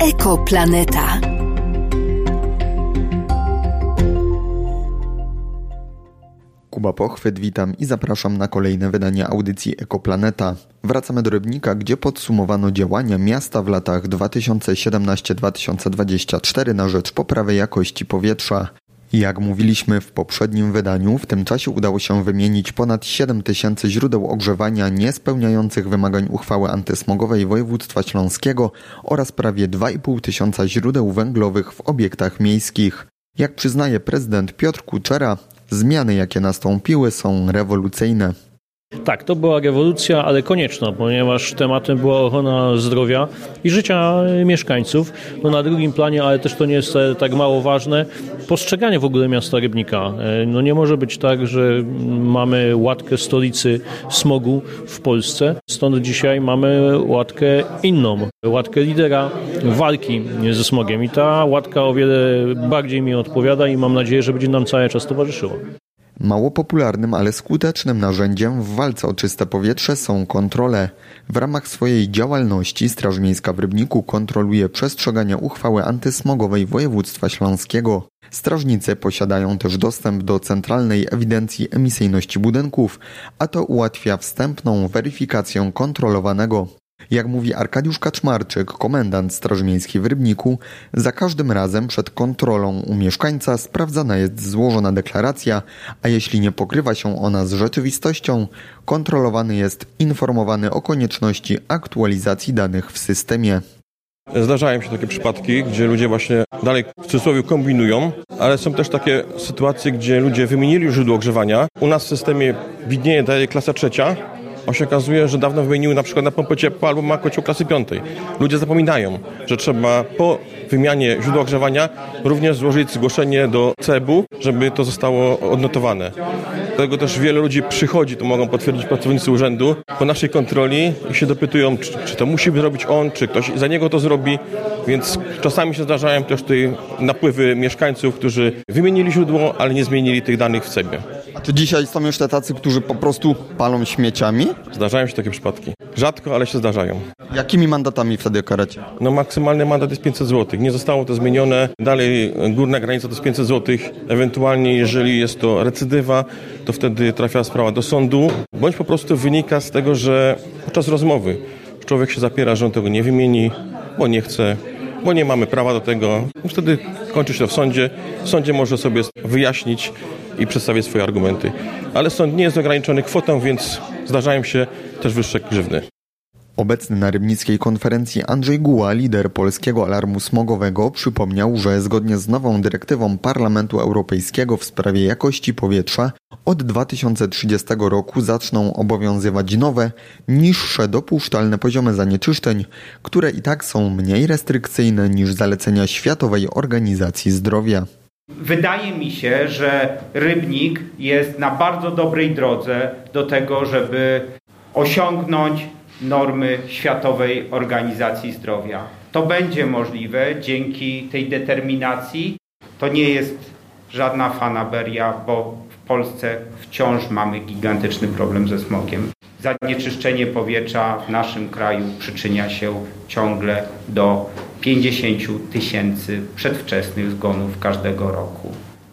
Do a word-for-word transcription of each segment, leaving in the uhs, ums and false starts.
Ekoplaneta. Kuba Pochwyt, witam i zapraszam na kolejne wydanie audycji Ekoplaneta. Wracamy do Rybnika, gdzie podsumowano działania miasta w latach dwa tysiące siedemnasty do dwa tysiące dwudziestego czwartego na rzecz poprawy jakości powietrza. Jak mówiliśmy w poprzednim wydaniu, w tym czasie udało się wymienić ponad siedem tysięcy źródeł ogrzewania niespełniających wymagań uchwały antysmogowej województwa śląskiego oraz prawie dwa i pół tysiąca źródeł węglowych w obiektach miejskich. Jak przyznaje prezydent Piotr Kuczera, zmiany, jakie nastąpiły, są rewolucyjne. Tak, to była rewolucja, ale konieczna, ponieważ tematem była ochrona zdrowia i życia mieszkańców. No na drugim planie, ale też to nie jest tak mało ważne, postrzeganie w ogóle miasta Rybnika. No nie może być tak, że mamy łatkę stolicy smogu w Polsce. Stąd dzisiaj mamy łatkę inną, łatkę lidera walki ze smogiem. I ta łatka o wiele bardziej mi odpowiada i mam nadzieję, że będzie nam cały czas towarzyszyła. Mało popularnym, ale skutecznym narzędziem w walce o czyste powietrze są kontrole. W ramach swojej działalności Straż Miejska w Rybniku kontroluje przestrzeganie uchwały antysmogowej województwa śląskiego. Strażnicy posiadają też dostęp do centralnej ewidencji emisyjności budynków, a to ułatwia wstępną weryfikację kontrolowanego. Jak mówi Arkadiusz Kaczmarczyk, komendant Straży Miejskiej w Rybniku, za każdym razem przed kontrolą u mieszkańca sprawdzana jest złożona deklaracja, a jeśli nie pokrywa się ona z rzeczywistością, kontrolowany jest informowany o konieczności aktualizacji danych w systemie. Zdarzają się takie przypadki, gdzie ludzie właśnie dalej w cudzysłowie kombinują, ale są też takie sytuacje, gdzie ludzie wymienili źródło ogrzewania. U nas w systemie widnieje daje klasa trzecia, a się okazuje, że dawno wymieniły na przykład na pompę ciepła albo ma kocioł klasy piątej. Ludzie zapominają, że trzeba po wymianie źródła ogrzewania również złożyć zgłoszenie do C E B u, żeby to zostało odnotowane. Dlatego też wiele ludzi przychodzi, to mogą potwierdzić pracownicy urzędu, po naszej kontroli i się dopytują, czy, czy to musi zrobić on, czy ktoś za niego to zrobi, więc czasami się zdarzają też tutaj napływy mieszkańców, którzy wymienili źródło, ale nie zmienili tych danych w C E B ie. Czy dzisiaj są jeszcze tacy, którzy po prostu palą śmieciami? Zdarzają się takie przypadki. Rzadko, ale się zdarzają. Jakimi mandatami wtedy karacie? No maksymalny mandat jest pięćset złotych. Nie zostało to zmienione. Dalej górna granica to jest pięćset złotych. Ewentualnie jeżeli jest to recydywa, to wtedy trafia sprawa do sądu. Bądź po prostu wynika z tego, że podczas rozmowy człowiek się zapiera, że on tego nie wymieni, bo nie chce, bo nie mamy prawa do tego. Wtedy kończy się to w sądzie. W sądzie może sobie wyjaśnić i przedstawić swoje argumenty. Ale sąd nie jest ograniczony kwotą, więc zdarzają się też wyższe grzywny. Obecny na rybnickiej konferencji Andrzej Guła, lider polskiego alarmu smogowego, przypomniał, że zgodnie z nową dyrektywą Parlamentu Europejskiego w sprawie jakości powietrza od dwa tysiące trzydziestego roku zaczną obowiązywać nowe, niższe dopuszczalne poziomy zanieczyszczeń, które i tak są mniej restrykcyjne niż zalecenia Światowej Organizacji Zdrowia. Wydaje mi się, że Rybnik jest na bardzo dobrej drodze do tego, żeby osiągnąć normy Światowej Organizacji Zdrowia. To będzie możliwe dzięki tej determinacji. To nie jest żadna fanaberia, bo w Polsce wciąż mamy gigantyczny problem ze smogiem. Zanieczyszczenie powietrza w naszym kraju przyczynia się ciągle do pięćdziesięciu tysięcy przedwczesnych zgonów każdego roku.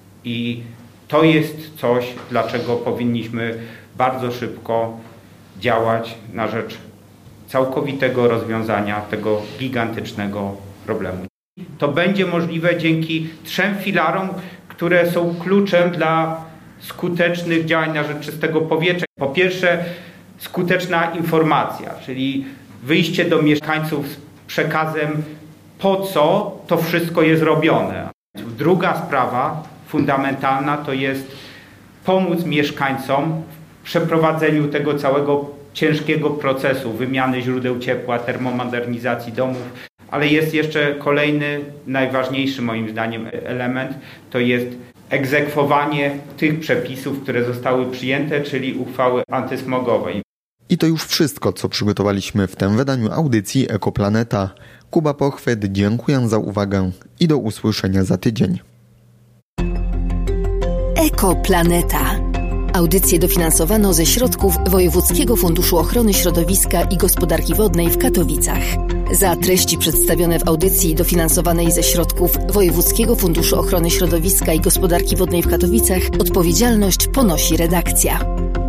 I to jest coś, dlaczego powinniśmy bardzo szybko działać na rzecz całkowitego rozwiązania tego gigantycznego problemu. To będzie możliwe dzięki trzem filarom, które są kluczem dla skutecznych działań na rzecz czystego powietrza. Po pierwsze, skuteczna informacja, czyli wyjście do mieszkańców z przekazem, po co to wszystko jest robione. Druga sprawa fundamentalna to jest pomóc mieszkańcom w przeprowadzeniu tego całego ciężkiego procesu wymiany źródeł ciepła, termomodernizacji domów, ale jest jeszcze kolejny, najważniejszy moim zdaniem element, to jest egzekwowanie tych przepisów, które zostały przyjęte, czyli uchwały antysmogowej. I to już wszystko, co przygotowaliśmy w tym wydaniu audycji Ekoplaneta. Kuba Pochwyt, dziękuję za uwagę i do usłyszenia za tydzień. Ekoplaneta. Audycję dofinansowano ze środków Wojewódzkiego Funduszu Ochrony Środowiska i Gospodarki Wodnej w Katowicach. Za treści przedstawione w audycji dofinansowanej ze środków Wojewódzkiego Funduszu Ochrony Środowiska i Gospodarki Wodnej w Katowicach odpowiedzialność ponosi redakcja.